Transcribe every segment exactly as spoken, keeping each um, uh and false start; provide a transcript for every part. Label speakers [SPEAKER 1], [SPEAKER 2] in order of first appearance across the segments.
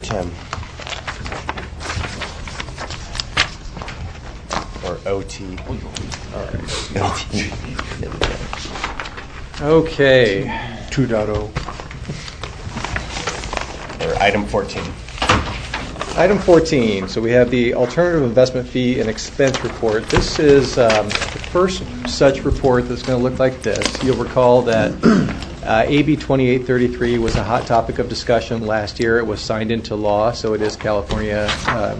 [SPEAKER 1] Tim. Or O T.
[SPEAKER 2] All right.
[SPEAKER 1] O T.
[SPEAKER 2] Okay.
[SPEAKER 3] two point oh.
[SPEAKER 1] Or item fourteen.
[SPEAKER 2] Item fourteen. So we have the alternative investment fee and expense report. This is um, the first such report that's going to look like this. You'll recall that uh, A B twenty-eight thirty-three was a hot topic of discussion last year. It was signed into law, so it is California um,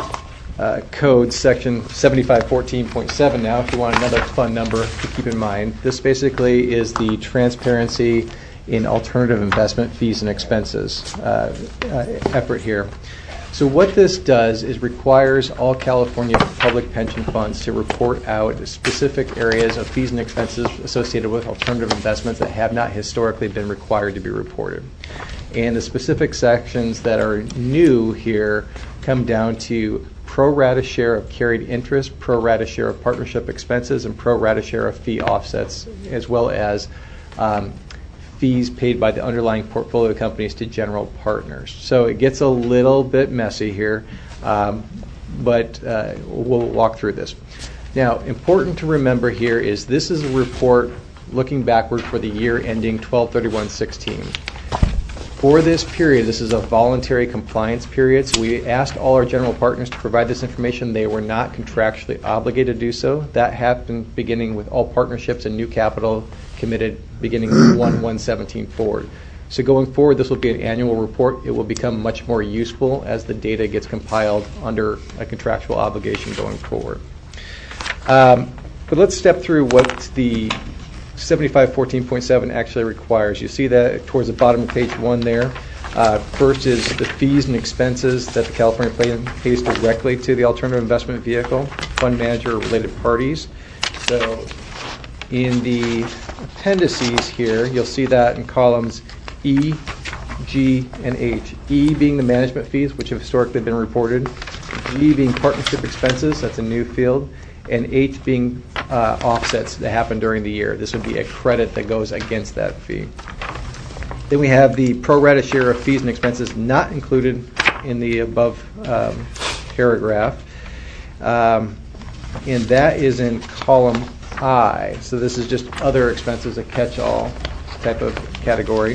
[SPEAKER 2] uh, Code Section seventy-five fourteen point seven now, if you want another fun number to keep in mind. This basically is the transparency in alternative investment fees and expenses uh, uh, effort here. So what this does is requires all California public pension funds to report out specific areas of fees and expenses associated with alternative investments that have not historically been required to be reported. And the specific sections that are new here come down to pro rata share of carried interest, pro rata share of partnership expenses, and pro rata share of fee offsets, as well as um, fees paid by the underlying portfolio companies to general partners. So it gets a little bit messy here, um, but uh, we'll walk through this. Now, important to remember here is this is a report looking backward for the year ending twelve thirty-one sixteen. For this period, this is a voluntary compliance period, so we asked all our general partners to provide this information. They were not contractually obligated to do so. That happened beginning with all partnerships and new capital committed beginning with one one seventeen forward. So going forward, this will be an annual report. It will become much more useful as the data gets compiled under a contractual obligation going forward. Um, but let's step through what the seventy-five fourteen point seven actually requires. You see that towards the bottom of page one there. Uh, first is the fees and expenses that the California plan pays directly to the alternative investment vehicle, fund manager, or related parties. So in the appendices here, you'll see that in columns E, G, and H. E being the management fees, which have historically been reported. G being partnership expenses, that's a new field. And H being uh, offsets that happen during the year. This would be a credit that goes against that fee. Then we have the pro rata share of fees and expenses not included in the above um, paragraph. Um, and that is in column I. So this is just other expenses, a catch-all type of category.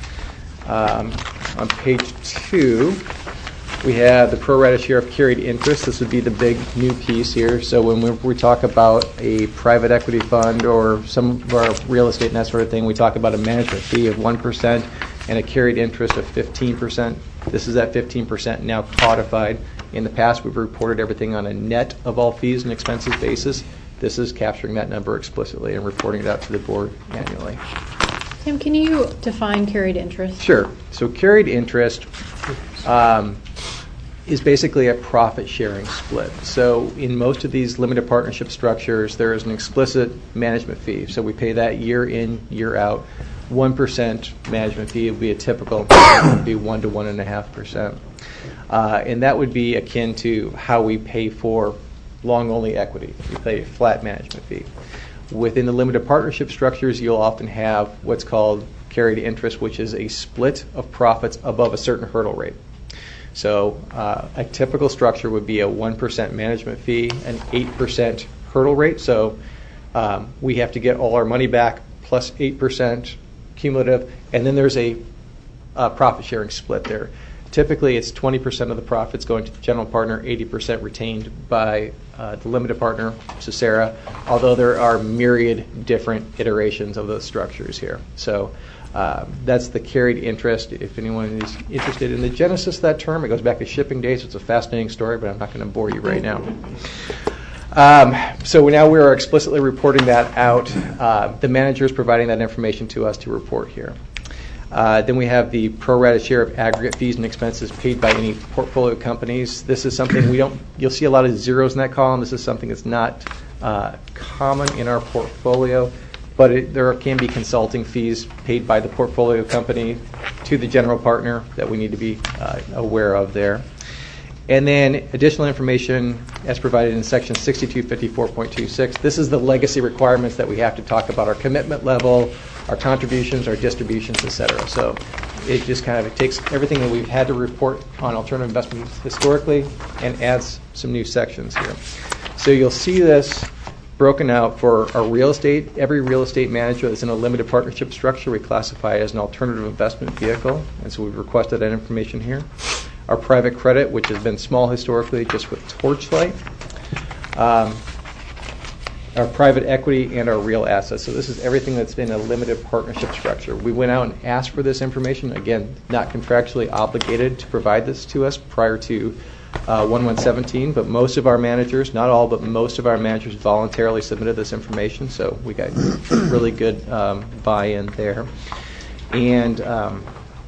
[SPEAKER 2] Um, on page two, we have the pro rata share of carried interest. This would be the big new piece here. So when we, we talk about a private equity fund or some of our real estate and that sort of thing, we talk about a management fee of one percent and a carried interest of fifteen percent. This is at fifteen percent now codified. In the past, we've reported everything on a net of all fees and expenses basis. This is capturing that number explicitly and reporting it out to the board annually.
[SPEAKER 4] Tim, can you define carried interest?
[SPEAKER 2] Sure. So carried interest um, is basically a profit sharing split. So in most of these limited partnership structures, there is an explicit management fee. So we pay that year in, year out. one percent management fee would be a typical, it would be one to one point five percent. Uh, and that would be akin to how we pay for long-only equity. We pay a flat management fee. Within the limited partnership structures, you'll often have what's called carried interest, which is a split of profits above a certain hurdle rate. So uh, a typical structure would be a one percent management fee, an eight percent hurdle rate. So um, we have to get all our money back plus eight percent cumulative, and then there's a uh, profit sharing split there. Typically, it's twenty percent of the profits going to the general partner, eighty percent retained by uh, the limited partner, Cesara, although there are myriad different iterations of those structures here. So uh, that's the carried interest. If anyone is interested in the genesis of that term, it goes back to shipping days. It's a fascinating story, but I'm not going to bore you right now. Um, so now we are explicitly reporting that out. Uh, the manager is providing that information to us to report here. Uh, then we have the pro rata share of aggregate fees and expenses paid by any portfolio companies. This is something we don't, you'll see a lot of zeros in that column. This is something that's not uh, common in our portfolio, but it, there can be consulting fees paid by the portfolio company to the general partner that we need to be uh, aware of there. And then additional information as provided in section sixty-two fifty-four point two six. This is the legacy requirements that we have to talk about, our commitment level, our contributions, our distributions, et cetera. So it just kind of it takes everything that we've had to report on alternative investments historically and adds some new sections here. So you'll see this broken out for our real estate. Every real estate manager that's in a limited partnership structure we classify as an alternative investment vehicle, and so we've requested that information here. Our private credit, which has been small historically, just with Torchlight. Um, our private equity and our real assets. So this is everything that's been a limited partnership structure. We went out and asked for this information, again, not contractually obligated to provide this to us prior to uh, one one seventeen, but most of our managers, not all, but most of our managers voluntarily submitted this information, so we got really good um, buy-in there. And um,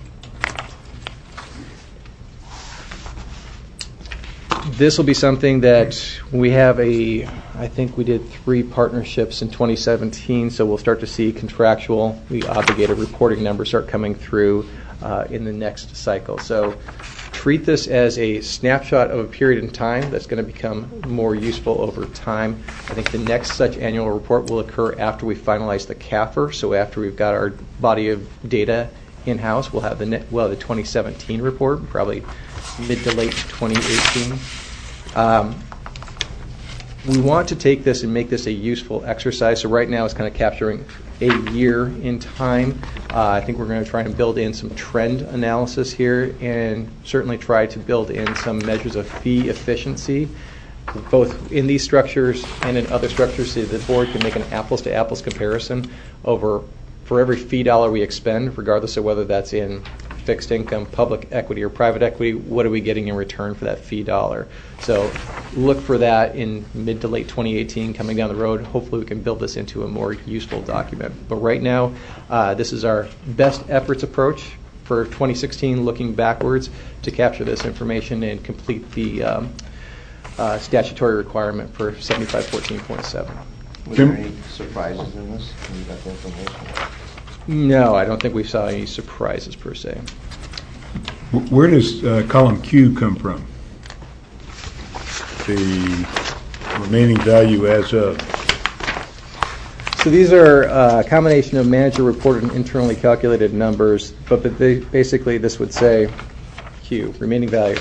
[SPEAKER 2] this will be something that we have a, I think we did three partnerships in twenty seventeen, so we'll start to see contractual, the obligated reporting numbers start coming through uh, in the next cycle. So treat this as a snapshot of a period in time that's going to become more useful over time. I think the next such annual report will occur after we finalize the C A F R, so after we've got our body of data in-house, we'll have the net, well, the twenty seventeen report, probably mid to late twenty eighteen. Um, we want to take this and make this a useful exercise. So right now it's kind of capturing a year in time. Uh, I think we're going to try and build in some trend analysis here and certainly try to build in some measures of fee efficiency, both in these structures and in other structures, so the board can make an apples-to-apples comparison over for every fee dollar we expend, regardless of whether that's in fixed income, public equity, or private equity, what are we getting in return for that fee dollar? So look for that in mid to late twenty eighteen coming down the road. Hopefully we can build this into a more useful document. But right now, uh, this is our best efforts approach for twenty sixteen, looking backwards to capture this information and complete the um, uh, statutory requirement for seventy-five fourteen point seven.
[SPEAKER 1] Was there any surprises in this when you got the information?
[SPEAKER 2] No, I don't think we saw any surprises per se.
[SPEAKER 3] Where does uh, column Q come from? The remaining value as of.
[SPEAKER 2] So these are a combination of manager reported and internally calculated numbers, but, but they, basically this would say Q, remaining value.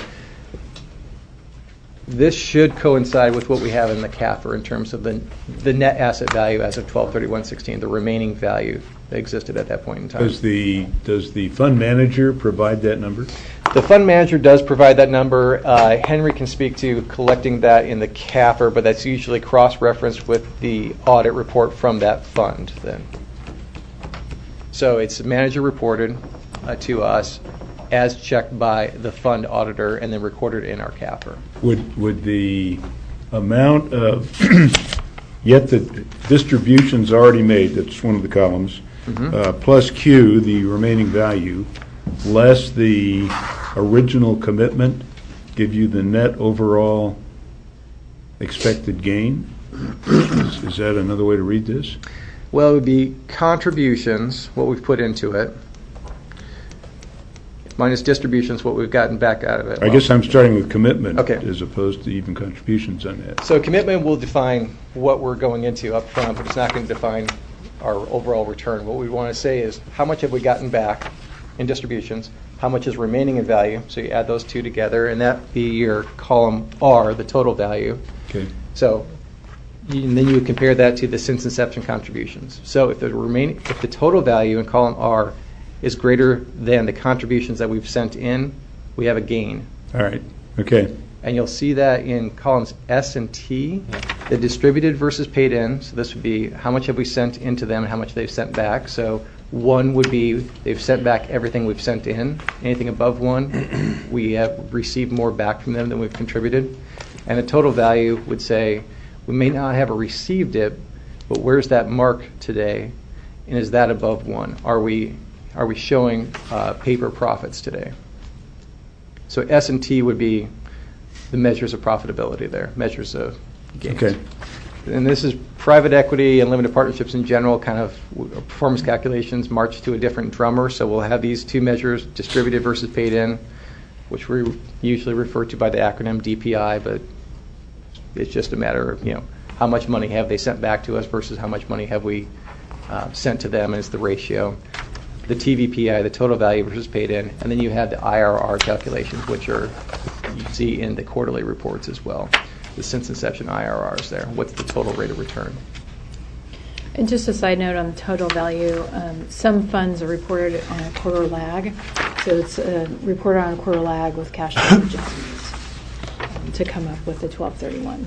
[SPEAKER 2] This should coincide with what we have in the C A F R in terms of the, the net asset value as of twelve thirty-one sixteen, the remaining value that existed at that point in time.
[SPEAKER 3] Does the does the fund manager provide that number?
[SPEAKER 2] The fund manager does provide that number. Uh, Henry can speak to collecting that in the C A F R, but that's usually cross-referenced with the audit report from that fund then. So it's manager reported uh, to us as checked by the fund auditor and then recorded in our C A F R.
[SPEAKER 3] Would would the amount of yet the distributions already made, that's one of the columns, mm-hmm. uh, plus Q, the remaining value, less the original commitment, give you the net overall expected gain? Is, is that another way to read this?
[SPEAKER 2] Well, it would be contributions, what we've put into it, minus distributions, what we've gotten back out of it.
[SPEAKER 3] I guess I'm starting with commitment
[SPEAKER 2] okay.
[SPEAKER 3] as opposed to even contributions on that.
[SPEAKER 2] So commitment will define what we're going into up front, but it's not going to define our overall return. What we want to say is how much have we gotten back in distributions, how much is remaining in value, so you add those two together, and that be your column R, the total value.
[SPEAKER 3] Okay.
[SPEAKER 2] So and then you would compare that to the since inception contributions. So if the remaining, if the total value in column R is greater than the contributions that we've sent in, we have a gain.
[SPEAKER 3] All right. Okay.
[SPEAKER 2] And you'll see that in columns S and T, the distributed versus paid in. So this would be how much have we sent into them and how much they've sent back. So one would be they've sent back everything we've sent in. Anything above one, we have received more back from them than we've contributed. And the total value would say we may not have received it, but where's that mark today? And is that above one? Are we Are we showing uh, paper profits today? So S and T would be the measures of profitability there, measures of gains.
[SPEAKER 3] Okay.
[SPEAKER 2] And this is private equity and limited partnerships in general, kind of performance calculations march to a different drummer. So we'll have these two measures, distributed versus paid in, which we usually refer to by the acronym D P I, but it's just a matter of, you know, how much money have they sent back to us versus how much money have we uh, sent to them is the ratio. the T V P I, the total value versus paid in, and then you have the I R R calculations, which are you see in the quarterly reports as well. The since inception I R Rs there. What's the total rate of return?
[SPEAKER 4] And just a side note on the total value, um, some funds are reported on a quarter lag, so it's uh, reported on a quarter lag with cash flow adjustments um, to come up with the twelve thirty-one.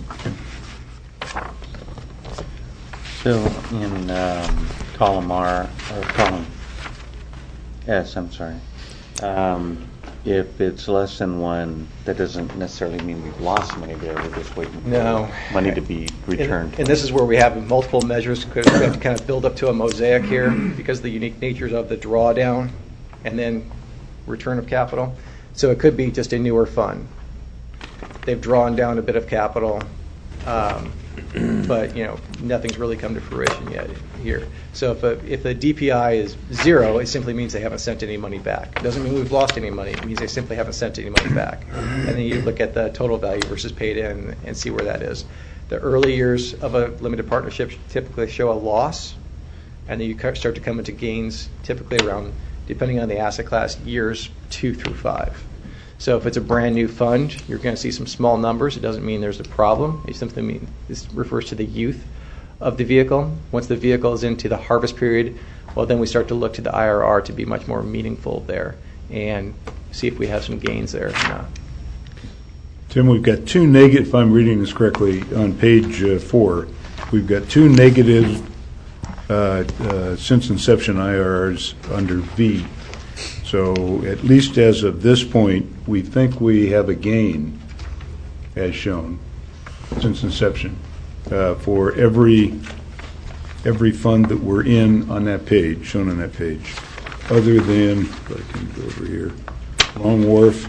[SPEAKER 5] So in um, column R, or column S, I'm sorry, um, if it's less than one, that doesn't necessarily mean we've lost money there. We're just waiting for
[SPEAKER 2] No.
[SPEAKER 5] money to be returned.
[SPEAKER 2] And, and this is where we have multiple measures because we have to kind of build up to a mosaic here because of the unique natures of the drawdown and then return of capital. So it could be just a newer fund. They've drawn down a bit of capital, um, but you know nothing's really come to fruition yet here. So if a, if the D P I is zero, it simply means they haven't sent any money back. It doesn't mean we've lost any money. It means they simply haven't sent any money back. And then you look at the total value versus paid in and see where that is. The early years of a limited partnership typically show a loss, and then you start to come into gains typically around, depending on the asset class, years two through five. So if it's a brand new fund, you're going to see some small numbers. It doesn't mean there's a problem. It simply means this refers to the youth of the vehicle. Once the vehicle is into the harvest period, well, then we start to look to the I R R to be much more meaningful there and see if we have some gains there or not.
[SPEAKER 3] Tim, we've got two negative, if I'm reading this correctly, on page uh, four, we've got two negative uh, uh, since inception I R Rs under V. So at least as of this point, we think we have a gain, as shown, since inception, uh, for every every fund that we're in on that page, shown on that page, other than, if I can go over here, Long Wharf,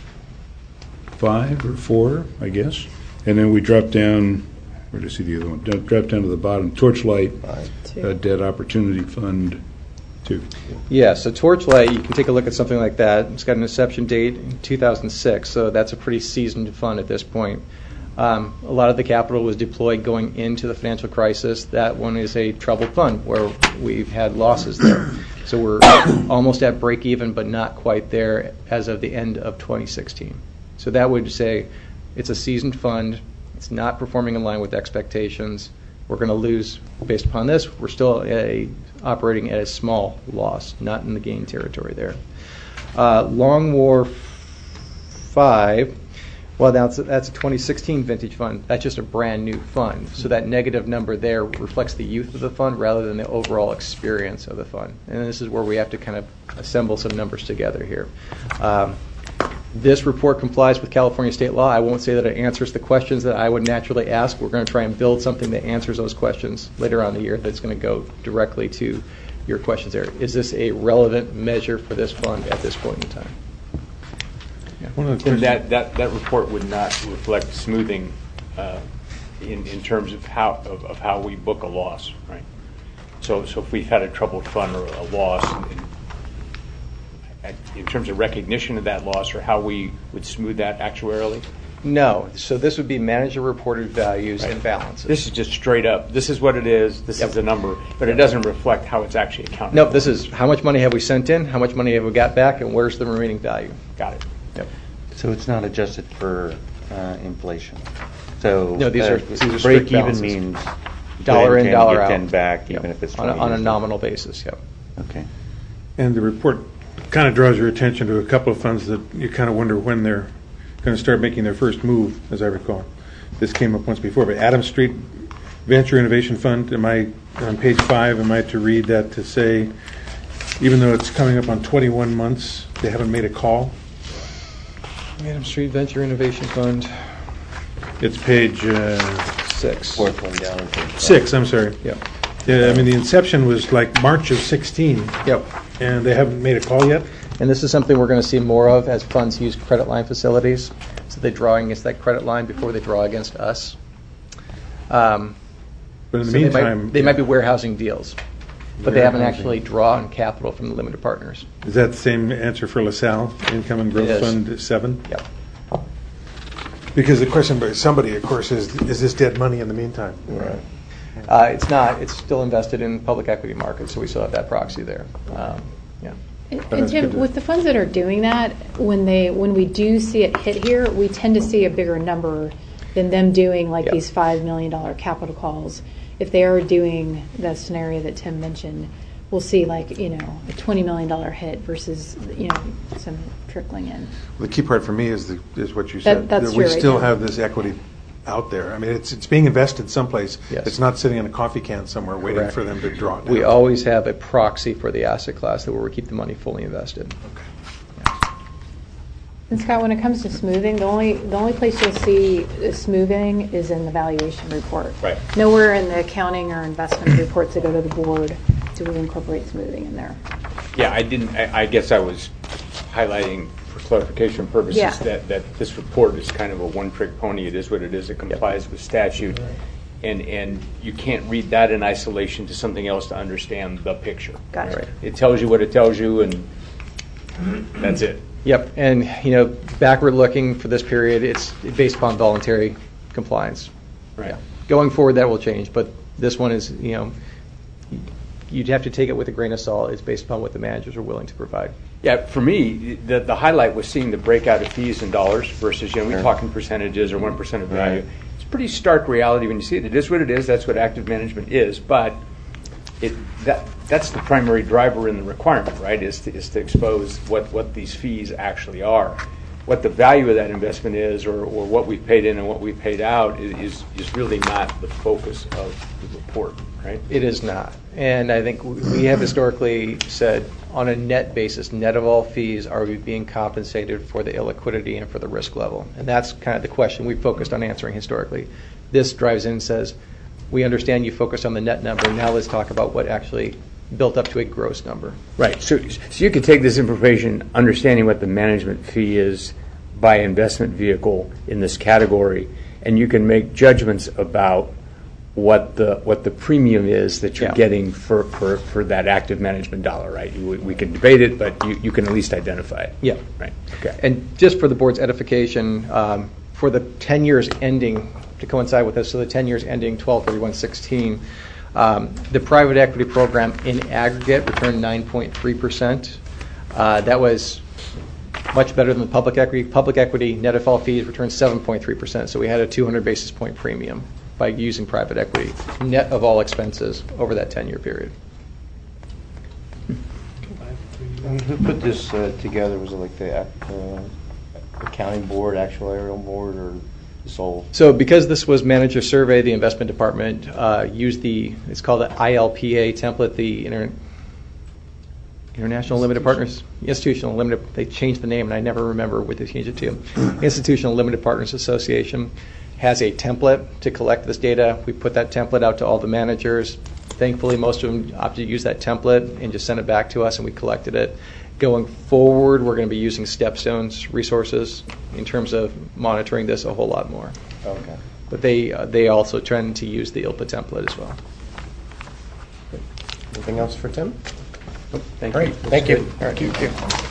[SPEAKER 3] five or four, I guess. And then we drop down, where do I see the other one? Drop down to the bottom, Torchlight, uh, Debt Opportunity Fund, two.
[SPEAKER 2] Yeah, so Torchlight, you can take a look at something like that. It's got an inception date in two thousand six, so that's a pretty seasoned fund at this point. Um, a lot of the capital was deployed going into the financial crisis. That one is a troubled fund where we've had losses there. So we're almost at break even, but not quite there as of the end of twenty sixteen. So that would say it's a seasoned fund. It's not performing in line with expectations. We're going to lose based upon this. We're still at a, operating at a small loss, not in the gain territory there. Uh, Long Wharf five, well, that's a, that's a twenty sixteen vintage fund. That's just a brand new fund. So that negative number there reflects the youth of the fund rather than the overall experience of the fund. And this is where we have to kind of assemble some numbers together here. Um, This report complies with California state law. I won't say that it answers the questions that I would naturally ask. We're going to try and build something that answers those questions later on in the year that's going to go directly to your questions there. Is this a relevant measure for this fund at this point in time? Yeah.
[SPEAKER 6] One of the and that, that, that report would not reflect smoothing uh, in, in terms of how of, of how we book a loss, right? So so if we've had a troubled fund or a loss, in, in terms of recognition of that loss or how we would smooth that actuarially?
[SPEAKER 2] No. So this would be manager reported values
[SPEAKER 6] Right.
[SPEAKER 2] and balances.
[SPEAKER 6] This is just straight up. This is what it is. This
[SPEAKER 2] Yep.
[SPEAKER 6] is the number, but it doesn't reflect how it's actually accounted.
[SPEAKER 2] Nope,
[SPEAKER 6] for.
[SPEAKER 2] this is how much money have we sent in, how much money have we got back, and where's the remaining value.
[SPEAKER 6] Got it.
[SPEAKER 2] Yep.
[SPEAKER 5] So it's not adjusted for uh, inflation. So
[SPEAKER 2] No, these
[SPEAKER 5] uh,
[SPEAKER 2] are- these are
[SPEAKER 5] break
[SPEAKER 2] strict
[SPEAKER 5] even
[SPEAKER 2] balances.
[SPEAKER 5] means
[SPEAKER 2] Dollar in,
[SPEAKER 5] ten,
[SPEAKER 2] dollar
[SPEAKER 5] get
[SPEAKER 2] out.
[SPEAKER 5] ten back,
[SPEAKER 2] Yep.
[SPEAKER 5] even if it's
[SPEAKER 2] on a,
[SPEAKER 5] twenty
[SPEAKER 2] on a
[SPEAKER 5] years.
[SPEAKER 2] nominal basis. Yep.
[SPEAKER 5] Okay.
[SPEAKER 7] And the report kind of draws your attention to a couple of funds that you kind of wonder when they're going to start making their first move, as I recall. This came up once before, but Adams Street Venture Innovation Fund, am I, on page five, am I to read that to say, even though it's coming up on twenty-one months, they haven't made a call?
[SPEAKER 2] Adams Street Venture Innovation Fund,
[SPEAKER 7] It's page uh,
[SPEAKER 2] six.
[SPEAKER 5] Fourth one down. on page five.
[SPEAKER 7] six, I'm sorry.
[SPEAKER 2] Yep.
[SPEAKER 7] Yeah, I mean, the inception was like March of sixteen,
[SPEAKER 2] Yep.
[SPEAKER 7] and they haven't made a call yet?
[SPEAKER 2] And this is something we're going to see more of as funds use credit line facilities. So they draw against that credit line before they draw against us. Um,
[SPEAKER 7] But in the
[SPEAKER 2] so they
[SPEAKER 7] meantime...
[SPEAKER 2] might, they might be warehousing deals, but they haven't
[SPEAKER 7] Warehousing.
[SPEAKER 2] actually drawn capital from the limited partners.
[SPEAKER 7] Is that the same answer for LaSalle, Income and Growth
[SPEAKER 2] It is.
[SPEAKER 7] Fund seven?
[SPEAKER 2] Yep.
[SPEAKER 7] Because the question by somebody, of course, is, is this dead money in the meantime?
[SPEAKER 2] Right. Uh, it's not. It's still invested in public equity markets, so we still have that proxy there. Um, Yeah.
[SPEAKER 4] And
[SPEAKER 7] But
[SPEAKER 4] and
[SPEAKER 7] it's good
[SPEAKER 4] Jim,
[SPEAKER 7] to-
[SPEAKER 4] with the funds that are doing that, when they, when we do see it hit here, we tend to see a bigger number than them doing like
[SPEAKER 2] Yep.
[SPEAKER 4] these five million dollar capital calls. If they are doing the scenario that Tim mentioned, we'll see like, you know, a twenty million dollar hit versus, you know, some trickling in.
[SPEAKER 7] The key part for me is the, is what you
[SPEAKER 4] That-
[SPEAKER 7] said.
[SPEAKER 4] that's
[SPEAKER 7] that we
[SPEAKER 4] true right
[SPEAKER 7] still
[SPEAKER 4] now.
[SPEAKER 7] have this equity out there. I mean, it's, it's being invested someplace.
[SPEAKER 2] Yes.
[SPEAKER 7] It's not sitting in a coffee can somewhere waiting
[SPEAKER 2] Correct.
[SPEAKER 7] for them to draw it down.
[SPEAKER 2] We always have a proxy for the asset class that where we keep the money fully invested.
[SPEAKER 4] And Scott, when it comes to smoothing, the only, the only place you'll see uh, smoothing is in the valuation report.
[SPEAKER 6] Right.
[SPEAKER 4] Nowhere in the accounting or investment reports that go to the board do we incorporate smoothing in there.
[SPEAKER 6] Yeah, I didn't, I I guess I was highlighting for clarification purposes
[SPEAKER 4] Yeah.
[SPEAKER 6] that, that this report is kind of a one-trick pony. It is what it is. It complies with statute. And, and you can't read that in isolation to something else to understand the picture.
[SPEAKER 4] Gotcha.
[SPEAKER 2] Right.
[SPEAKER 6] It tells you what it tells you, and that's it.
[SPEAKER 2] Yep, and, you know, backward looking for this period, it's based upon voluntary compliance.
[SPEAKER 6] Right.
[SPEAKER 2] Yeah. Going forward, that will change, but this one is, you know, you'd have to take it with a grain of salt. It's based upon what the managers are willing to provide.
[SPEAKER 6] Yeah, for me, the, the highlight was seeing the breakout of fees in dollars versus, you know, we're talking percentages or one percent of value.
[SPEAKER 5] Right.
[SPEAKER 6] It's a pretty stark reality when you see it. It is what it is. That's what active management is. But it that that's the primary driver in the requirement, right, is to, is to expose what, what these fees actually are. What the value of that investment is or, or what we've paid in and what we've paid out is, is, is really not the focus of the report, right?
[SPEAKER 2] It is not. And I think we have historically said, on a net basis, net of all fees, are we being compensated for the illiquidity and for the risk level? And that's kind of the question we've focused on answering historically. This drives in and says, we understand you focused on the net number. Now let's talk about what actually built up to a gross number.
[SPEAKER 6] Right. So, so you could take this information, understanding what the management fee is by investment vehicle in this category, and you can make judgments about what the what the premium is that you're
[SPEAKER 2] Yeah.
[SPEAKER 6] getting for, for, for that active management dollar, right? We, we can debate it, but you, you can at least identify it.
[SPEAKER 2] Yeah.
[SPEAKER 6] Right. Okay.
[SPEAKER 2] And just for the board's edification, um, for the ten years ending, to coincide with this, so the ten years ending twelve thirty-one sixteen, um, the private equity program in aggregate returned nine point three percent. Uh, that was much better than the public equity. Public equity net of all fees returned seven point three percent, so we had a two hundred basis point premium by using private equity, net of all expenses over that ten-year period.
[SPEAKER 1] And who put this uh, together? Was it like the uh, accounting board, actuarial board, or this whole?
[SPEAKER 2] So because this was manager survey, the investment department uh, used the, it's called the I L P A template, the Inter- International Limited Partners, Institutional Limited, they changed the name and I never remember what they changed it to. Institutional Limited Partners Association has a template to collect this data. We put that template out to all the managers. Thankfully, most of them opted to use that template and just sent it back to us and we collected it. Going forward, we're going to be using Stepstone's resources in terms of monitoring this a whole lot more.
[SPEAKER 1] Okay.
[SPEAKER 2] But they uh, they also tend to use the I L P A template as well.
[SPEAKER 1] Anything else for Tim?
[SPEAKER 2] Thank
[SPEAKER 1] All right.
[SPEAKER 2] you.
[SPEAKER 1] Thank you.
[SPEAKER 2] All right. Thank you.